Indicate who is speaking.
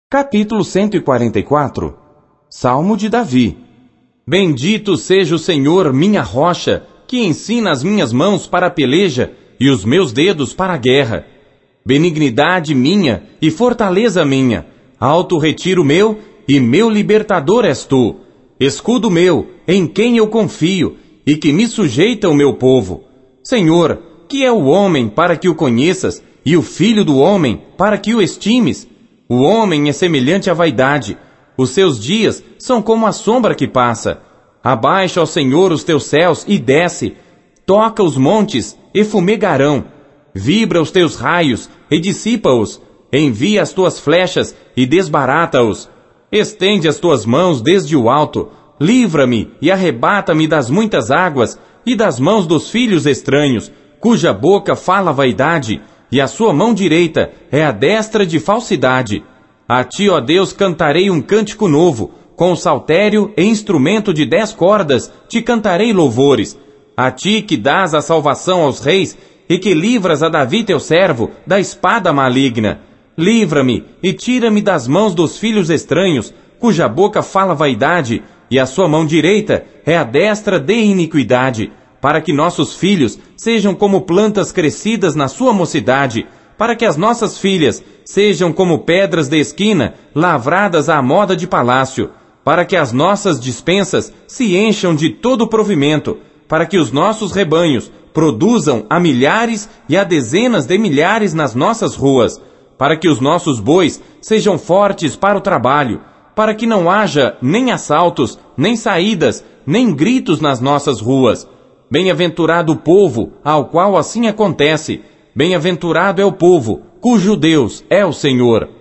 Speaker 1: Capítulo 144. Salmo de Davi.
Speaker 2: Bendito seja o Senhor, minha rocha, que ensina as minhas mãos para a peleja e os meus dedos para a guerra. Benignidade minha e fortaleza minha, alto retiro meu e meu libertador és tu. Escudo meu, em quem eu confio, e que me sujeita o meu povo. Senhor, que é o homem para que o conheças, e o filho do homem para que o estimes? O homem é semelhante à vaidade. Os seus dias são como a sombra que passa. Abaixa, ó Senhor, os teus céus e desce. Toca os montes e fumegarão. Vibra os teus raios e dissipa-os. Envia as tuas flechas e desbarata-os. Estende as tuas mãos desde o alto. Livra-me e arrebata-me das muitas águas e das mãos dos filhos estranhos, cuja boca fala vaidade, e a sua mão direita é a destra de falsidade. A ti, ó Deus, cantarei um cântico novo, com saltério e instrumento de 10 cordas, te cantarei louvores. A ti que dás a salvação aos reis, e que livras a Davi teu servo da espada maligna. Livra-me e tira-me das mãos dos filhos estranhos, cuja boca fala vaidade, e a sua mão direita é a destra de iniquidade, para que nossos filhos sejam como plantas crescidas na sua mocidade, para que as nossas filhas sejam como pedras de esquina, lavradas à moda de palácio, para que as nossas dispensas se encham de todo o provimento, para que os nossos rebanhos produzam a milhares e a dezenas de milhares nas nossas ruas, para que os nossos bois sejam fortes para o trabalho, para que não haja nem assaltos, nem saídas, nem gritos nas nossas ruas. Bem-aventurado o povo ao qual assim acontece. Bem-aventurado é o povo, cujo Deus é o Senhor.